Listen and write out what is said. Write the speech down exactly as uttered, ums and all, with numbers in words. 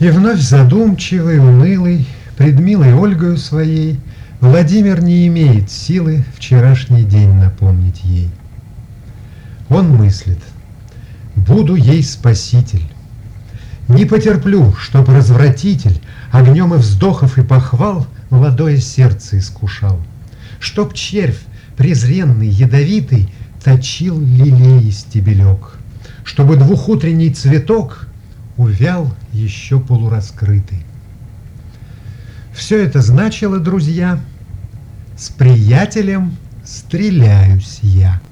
И вновь задумчивый, унылый, пред милой Ольгою своей, Владимир не имеет силы вчерашний день напомнить ей. Он мыслит: буду ей спаситель, не потерплю, чтоб развратитель огнем и вздохов и похвал молодое сердце искушал, чтоб червь презренный, ядовитый точил лилей стебелек, чтобы двухутренний цветок увял еще полураскрытый. Все это значило, друзья: с приятелем стреляюсь я.